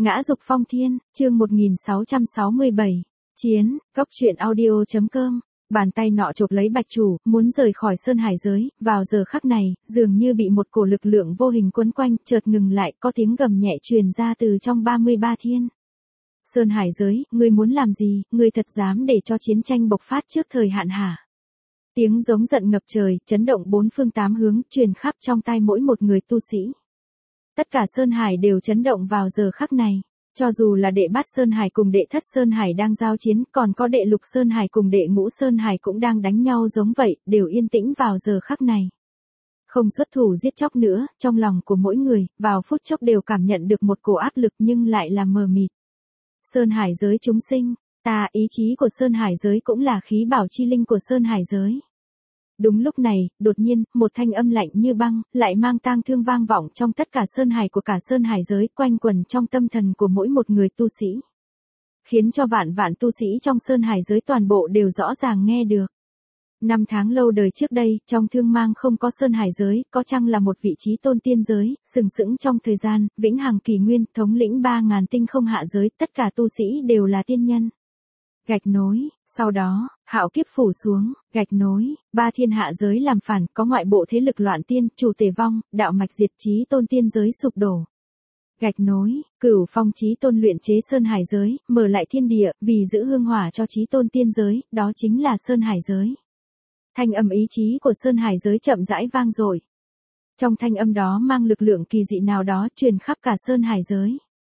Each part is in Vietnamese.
Ngã dục phong thiên, chương 1667. Chiến, góc truyện audio.com. Bàn tay nọ chộp lấy Bạch Chủ, muốn rời khỏi Sơn Hải giới, vào giờ khắc này, dường như bị một cổ lực lượng vô hình quấn quanh, chợt ngừng lại, có tiếng gầm nhẹ truyền ra từ trong 33 thiên. Sơn Hải giới, ngươi muốn làm gì, ngươi thật dám để cho chiến tranh bộc phát trước thời hạn hả? Tiếng giống giận ngập trời, chấn động bốn phương tám hướng, truyền khắp trong tai mỗi một người tu sĩ. Tất cả Sơn Hải đều chấn động vào giờ khắc này. Cho dù là đệ bát Sơn Hải cùng đệ thất Sơn Hải đang giao chiến, còn có đệ lục Sơn Hải cùng đệ ngũ Sơn Hải cũng đang đánh nhau giống vậy, đều yên tĩnh vào giờ khắc này. Không xuất thủ giết chóc nữa, trong lòng của mỗi người, vào phút chốc đều cảm nhận được một cổ áp lực nhưng lại là mờ mịt. Sơn Hải giới chúng sinh, ý chí của Sơn Hải giới cũng là khí bảo chi linh của Sơn Hải giới. Đúng lúc này, đột nhiên, một thanh âm lạnh như băng, lại mang tang thương vang vọng trong tất cả Sơn Hải của cả Sơn Hải giới, quanh quẩn trong tâm thần của mỗi một người tu sĩ. Khiến cho vạn vạn tu sĩ trong Sơn Hải giới toàn bộ đều rõ ràng nghe được. 5 tháng lâu đời trước đây, trong thương mang không có Sơn Hải giới, có chăng là một vị trí tôn tiên giới, sừng sững trong thời gian, vĩnh hằng kỷ nguyên, thống lĩnh 3.000 tinh không hạ giới, tất cả tu sĩ đều là tiên nhân. Gạch nối, sau đó, hạo kiếp phủ xuống, gạch nối, 3 thiên hạ giới làm phản, có ngoại bộ thế lực loạn tiên, chủ tề vong, đạo mạch diệt chí tôn tiên giới sụp đổ. Gạch nối, Cửu Phong chí tôn luyện chế Sơn Hải giới, mở lại thiên địa, vì giữ hương hỏa cho chí tôn tiên giới, đó chính là Sơn Hải giới. Thanh âm ý chí của Sơn Hải giới chậm rãi vang dội. Trong thanh âm đó mang lực lượng kỳ dị nào đó truyền khắp cả Sơn Hải giới.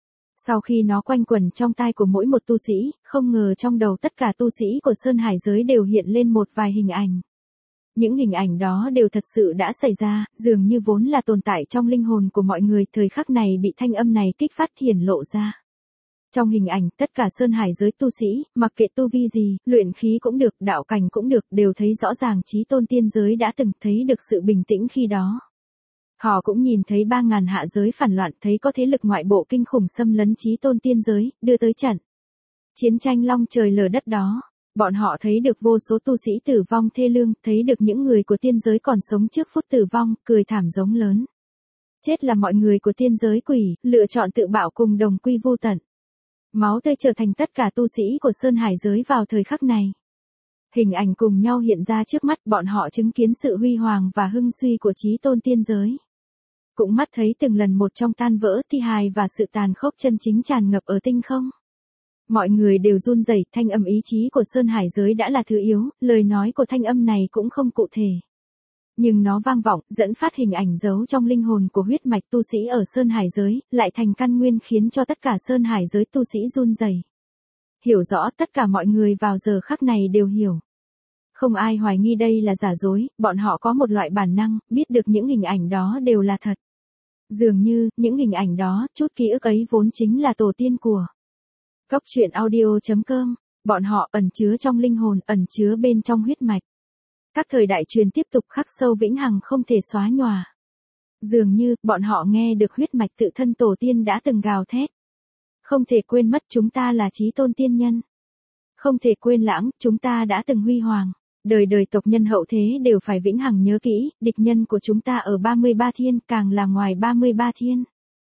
Sau khi nó quanh quẩn trong tai của mỗi một tu sĩ, không ngờ trong đầu tất cả tu sĩ của Sơn Hải giới đều hiện lên một vài hình ảnh. Những hình ảnh đó đều thật sự đã xảy ra, dường như vốn là tồn tại trong linh hồn của mọi người, thời khắc này bị thanh âm này kích phát hiển lộ ra. Trong hình ảnh, tất cả Sơn Hải giới tu sĩ, mặc kệ tu vi gì, luyện khí cũng được, đạo cảnh cũng được, đều thấy rõ ràng chí tôn tiên giới đã từng thấy được sự bình tĩnh khi đó. Họ cũng nhìn thấy 3.000 hạ giới phản loạn, thấy có thế lực ngoại bộ kinh khủng xâm lấn chí tôn tiên giới, đưa tới trận chiến tranh long trời lở đất đó. Bọn họ thấy được vô số tu sĩ tử vong thê lương, thấy được những người của tiên giới còn sống trước phút tử vong, cười thảm giống lớn. Chết là mọi người của tiên giới quỷ, lựa chọn tự bạo cùng đồng quy vô tận. Máu tươi trở thành tất cả tu sĩ của Sơn Hải giới vào thời khắc này. Hình ảnh cùng nhau hiện ra trước mắt, bọn họ chứng kiến sự huy hoàng và hưng suy của chí tôn tiên giới. Cũng mắt thấy từng lần một trong tan vỡ thi hài và sự tàn khốc chân chính tràn ngập ở tinh không. Mọi người đều run rẩy, thanh âm ý chí của Sơn Hải giới đã là thứ yếu, lời nói của thanh âm này cũng không cụ thể. Nhưng nó vang vọng, dẫn phát hình ảnh giấu trong linh hồn của huyết mạch tu sĩ ở Sơn Hải giới, lại thành căn nguyên khiến cho tất cả Sơn Hải giới tu sĩ run rẩy. Hiểu rõ, tất cả mọi người vào giờ khắc này đều hiểu. Không ai hoài nghi đây là giả dối, bọn họ có một loại bản năng, biết được những hình ảnh đó đều là thật. Dường như, những hình ảnh đó, chút ký ức ấy vốn chính là tổ tiên của góc truyện audio.com, bọn họ ẩn chứa trong linh hồn, ẩn chứa bên trong huyết mạch. Các thời đại truyền tiếp tục khắc sâu vĩnh hằng không thể xóa nhòa. Dường như, bọn họ nghe được huyết mạch tự thân tổ tiên đã từng gào thét. Không thể quên mất chúng ta là chí tôn tiên nhân. Không thể quên lãng, chúng ta đã từng huy hoàng. Đời đời tộc nhân hậu thế đều phải vĩnh hằng nhớ kỹ, địch nhân của chúng ta ở 33 thiên, càng là ngoài 33 thiên.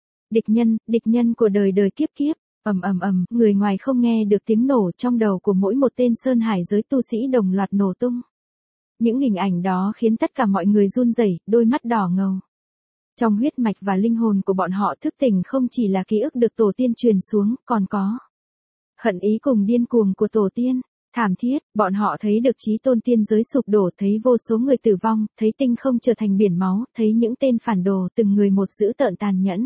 Địch nhân của đời đời kiếp kiếp. Người ngoài không nghe được tiếng nổ trong đầu của mỗi một tên Sơn Hải giới tu sĩ đồng loạt nổ tung. Những hình ảnh đó khiến tất cả mọi người run rẩy, đôi mắt đỏ ngầu. Trong huyết mạch và linh hồn của bọn họ thức tỉnh không chỉ là ký ức được tổ tiên truyền xuống, còn có hận ý cùng điên cuồng của tổ tiên. Thảm thiết, bọn họ thấy được chí tôn tiên giới sụp đổ, thấy vô số người tử vong, thấy tinh không trở thành biển máu, thấy những tên phản đồ từng người một dữ tợn tàn nhẫn.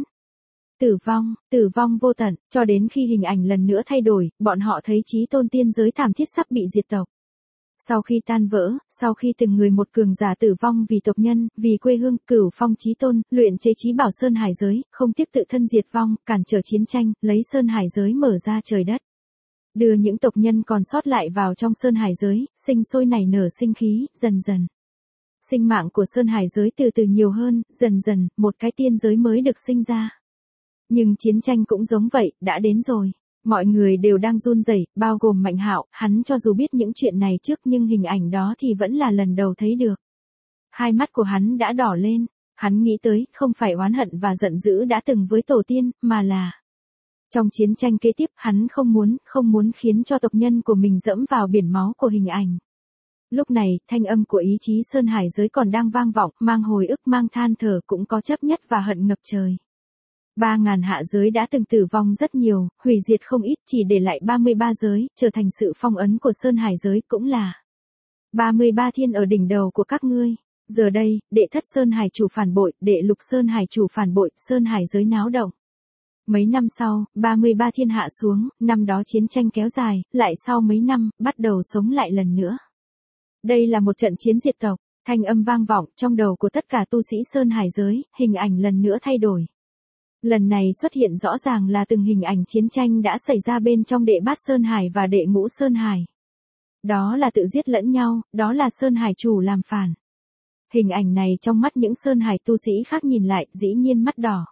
Tử vong vô tận, cho đến khi hình ảnh lần nữa thay đổi, bọn họ thấy chí tôn tiên giới thảm thiết sắp bị diệt tộc. Sau khi tan vỡ, sau khi từng người một cường giả tử vong vì tộc nhân, vì quê hương, Cửu Phong chí tôn, luyện chế chí bảo Sơn Hải giới, không tiếc tự thân diệt vong, cản trở chiến tranh, lấy Sơn Hải giới mở ra trời đất. Đưa những tộc nhân còn sót lại vào trong Sơn Hải giới, sinh sôi nảy nở sinh khí, dần dần. Sinh mạng của Sơn Hải giới từ từ nhiều hơn, dần dần, một cái tiên giới mới được sinh ra. Nhưng chiến tranh cũng giống vậy, đã đến rồi. Mọi người đều đang run rẩy, bao gồm Mạnh Hạo, hắn cho dù biết những chuyện này trước nhưng hình ảnh đó thì vẫn là lần đầu thấy được. Hai mắt của hắn đã đỏ lên, hắn nghĩ tới, không phải oán hận và giận dữ đã từng với tổ tiên, mà là Trong chiến tranh kế tiếp, hắn không muốn khiến cho tộc nhân của mình dẫm vào biển máu của hình ảnh. Lúc này, thanh âm của ý chí Sơn Hải giới còn đang vang vọng, mang hồi ức, mang than thở, cũng có chấp nhất và hận ngập trời. 3.000 hạ giới đã từng tử vong rất nhiều, hủy diệt không ít, chỉ để lại 33 giới, trở thành sự phong ấn của Sơn Hải giới, cũng là 33 thiên ở đỉnh đầu của các ngươi. Giờ đây, đệ thất Sơn Hải chủ phản bội, đệ lục Sơn Hải chủ phản bội, Sơn Hải giới náo động. Mấy năm sau, 33 thiên hạ xuống, năm đó chiến tranh kéo dài, lại sau mấy năm, bắt đầu sống lại lần nữa. Đây là một trận chiến diệt tộc, thanh âm vang vọng trong đầu của tất cả tu sĩ Sơn Hải giới, hình ảnh lần nữa thay đổi. Lần này xuất hiện rõ ràng là từng hình ảnh chiến tranh đã xảy ra bên trong đệ bát Sơn Hải và đệ ngũ Sơn Hải. Đó là tự giết lẫn nhau, đó là Sơn Hải chủ làm phản. Hình ảnh này trong mắt những Sơn Hải tu sĩ khác nhìn lại, dĩ nhiên mắt đỏ.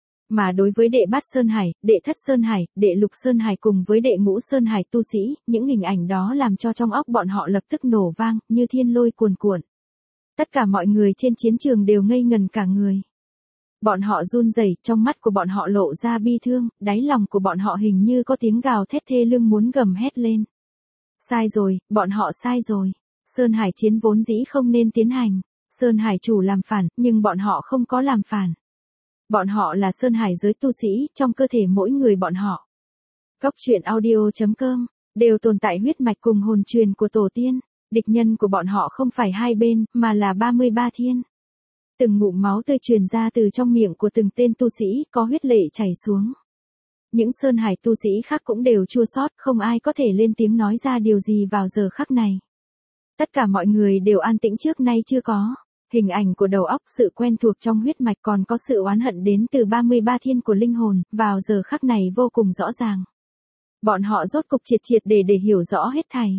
Mà đối với đệ bát Sơn Hải, đệ thất Sơn Hải, đệ lục Sơn Hải cùng với đệ ngũ Sơn Hải tu sĩ, những hình ảnh đó làm cho trong óc bọn họ lập tức nổ vang, như thiên lôi cuồn cuộn. Tất cả mọi người trên chiến trường đều ngây ngần cả người. Bọn họ run rẩy, trong mắt của bọn họ lộ ra bi thương, đáy lòng của bọn họ hình như có tiếng gào thét thê lương muốn gầm hét lên. Sai rồi, bọn họ sai rồi. Sơn Hải chiến vốn dĩ không nên tiến hành. Sơn Hải chủ làm phản, nhưng bọn họ không có làm phản. Bọn họ là Sơn Hải giới tu sĩ, trong cơ thể mỗi người bọn họ. Cốc truyện audio.com, đều tồn tại huyết mạch cùng hồn truyền của tổ tiên. Địch nhân của bọn họ không phải hai bên, mà là 33 thiên. Từng ngụm máu tươi truyền ra từ trong miệng của từng tên tu sĩ, có huyết lệ chảy xuống. Những Sơn Hải tu sĩ khác cũng đều chua xót, không ai có thể lên tiếng nói ra điều gì vào giờ khắc này. Tất cả mọi người đều an tĩnh trước nay chưa có. Hình ảnh của đầu óc, sự quen thuộc trong huyết mạch, còn có sự oán hận đến từ 33 thiên của linh hồn, vào giờ khắc này vô cùng rõ ràng. Bọn họ rốt cục triệt để hiểu rõ hết thảy.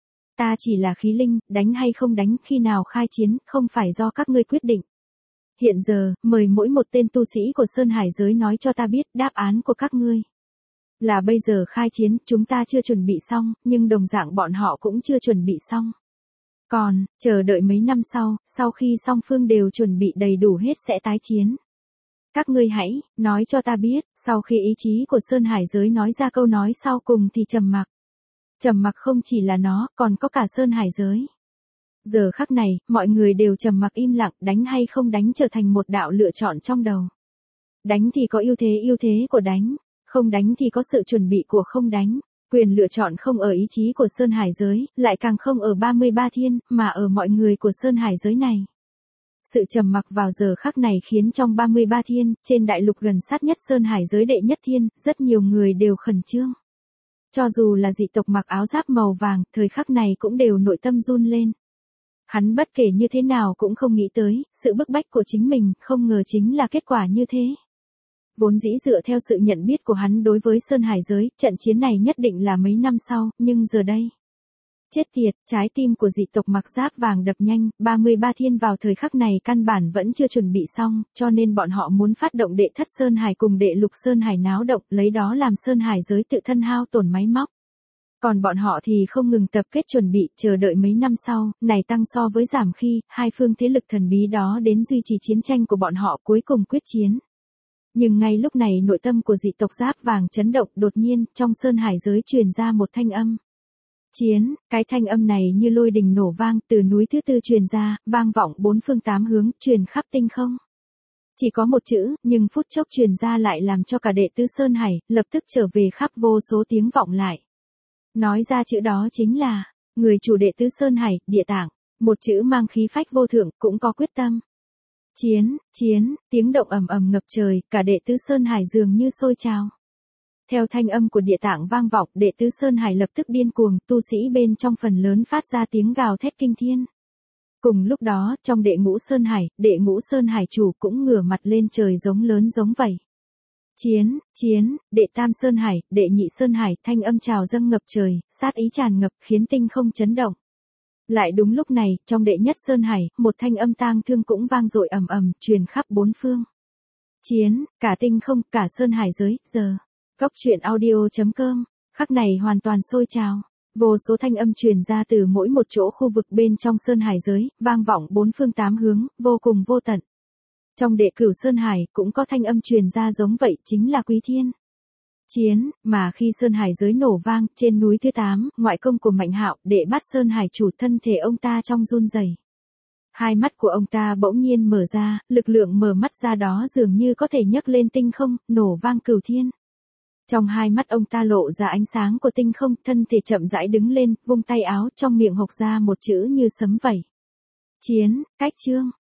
Ta chỉ là khí linh, đánh hay không đánh, khi nào khai chiến, không phải do các ngươi quyết định. Hiện giờ, mời mỗi một tên tu sĩ của Sơn Hải giới nói cho ta biết đáp án của các ngươi. Là bây giờ khai chiến, chúng ta chưa chuẩn bị xong, nhưng đồng dạng bọn họ cũng chưa chuẩn bị xong. Còn, chờ đợi mấy năm sau khi song phương đều chuẩn bị đầy đủ hết sẽ tái chiến. Các ngươi hãy, nói cho ta biết, sau khi ý chí của Sơn Hải giới nói ra câu nói sau cùng thì trầm mặc. Trầm mặc không chỉ là nó, còn có cả Sơn Hải giới. Giờ khắc này, mọi người đều trầm mặc im lặng, đánh hay không đánh trở thành một đạo lựa chọn trong đầu. Đánh thì có ưu thế của đánh, không đánh thì có sự chuẩn bị của không đánh. Quyền lựa chọn không ở ý chí của Sơn Hải giới, lại càng không ở 33 thiên, mà ở mọi người của Sơn Hải giới này. Sự trầm mặc vào giờ khắc này khiến trong 33 thiên, trên đại lục gần sát nhất Sơn Hải giới đệ nhất thiên, rất nhiều người đều khẩn trương. Cho dù là dị tộc mặc áo giáp màu vàng, thời khắc này cũng đều nội tâm run lên. Hắn bất kể như thế nào cũng không nghĩ tới, sự bức bách của chính mình, không ngờ chính là kết quả như thế. Vốn dĩ dựa theo sự nhận biết của hắn đối với Sơn Hải giới, trận chiến này nhất định là mấy năm sau, nhưng giờ đây. Chết tiệt, trái tim của dị tộc mặc giáp vàng đập nhanh, 33 thiên vào thời khắc này căn bản vẫn chưa chuẩn bị xong, cho nên bọn họ muốn phát động đệ thất Sơn Hải cùng đệ lục Sơn Hải náo động, lấy đó làm Sơn Hải giới tự thân hao tổn máy móc. Còn bọn họ thì không ngừng tập kết chuẩn bị, chờ đợi mấy năm sau, này tăng so với giảm khi, hai phương thế lực thần bí đó đến duy trì chiến tranh của bọn họ cuối cùng quyết chiến. Nhưng ngay lúc này nội tâm của dị tộc giáp vàng chấn động, đột nhiên, trong Sơn Hải giới truyền ra một thanh âm. Chiến, cái thanh âm này như lôi đình nổ vang, từ núi thứ tư truyền ra, vang vọng bốn phương tám hướng, truyền khắp tinh không. Chỉ có một chữ, nhưng phút chốc truyền ra lại làm cho cả đệ tứ Sơn Hải, lập tức trở về khắp vô số tiếng vọng lại. Nói ra chữ đó chính là, người chủ đệ tứ Sơn Hải, Địa Tạng, một chữ mang khí phách vô thượng, cũng có quyết tâm. Chiến, tiếng động ầm ầm ngập trời, cả đệ tứ Sơn Hải dường như sôi trào. Theo thanh âm của Địa Tạng vang vọng, đệ tứ Sơn Hải lập tức điên cuồng, tu sĩ bên trong phần lớn phát ra tiếng gào thét kinh thiên. Cùng lúc đó, trong đệ ngũ Sơn Hải chủ cũng ngửa mặt lên trời giống lớn giống vậy. Chiến, đệ tam Sơn Hải, đệ nhị Sơn Hải, thanh âm trào dâng ngập trời, sát ý tràn ngập, khiến tinh không chấn động. Lại đúng lúc này, trong đệ nhất Sơn Hải, một thanh âm tang thương cũng vang dội ầm ầm, truyền khắp bốn phương. Chiến, cả tinh không, cả Sơn Hải giới, giờ. Cốc truyện audio.com, khắc này hoàn toàn sôi trào. Vô số thanh âm truyền ra từ mỗi một chỗ khu vực bên trong Sơn Hải giới, vang vọng bốn phương tám hướng, vô cùng vô tận. Trong đệ cửu Sơn Hải, cũng có thanh âm truyền ra giống vậy, chính là Quý Thiên. Chiến, mà khi Sơn Hải giới nổ vang, trên núi thứ 8, ngoại công của Mạnh Hạo, đệ bắt Sơn Hải chủ, thân thể ông ta trong run rẩy. Hai mắt của ông ta bỗng nhiên mở ra, lực lượng mở mắt ra đó dường như có thể nhấc lên tinh không, nổ vang cửu thiên. Trong hai mắt ông ta lộ ra ánh sáng của tinh không, thân thể chậm rãi đứng lên, vung tay áo, trong miệng hộc ra một chữ như sấm vẩy. Chiến, cách chương.